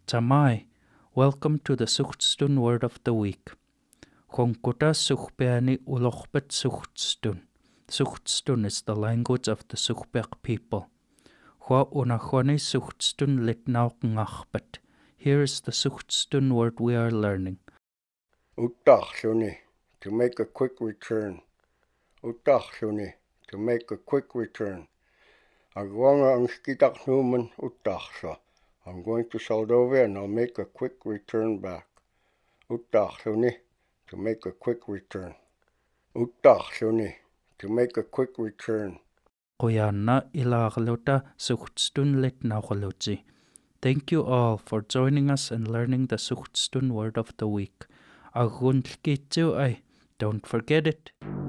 Tamai, welcome to the Suchtstun Word of the Week. Honkuta Suchpeani Ulochbet Suchtstun. Suchtstun is the language of the Suchbek people. Hua unachoni Suchtstun litnau ngachbet. Here is the Suchtstun word we are learning. Utachshuni, to make a quick return. Utachshuni, to make a quick return. Agwanga ang skitak numan utachsa. I'm going to Moldova and I'll make a quick return back. Utachshuni, to make a quick return. Utachshuni, to make a quick return. Qoyanna ilagluta Suchtstun litnaugaluti. Thank you all for joining us and learning the Suchtstun word of the week. Aguntlkitu ay, don't forget it.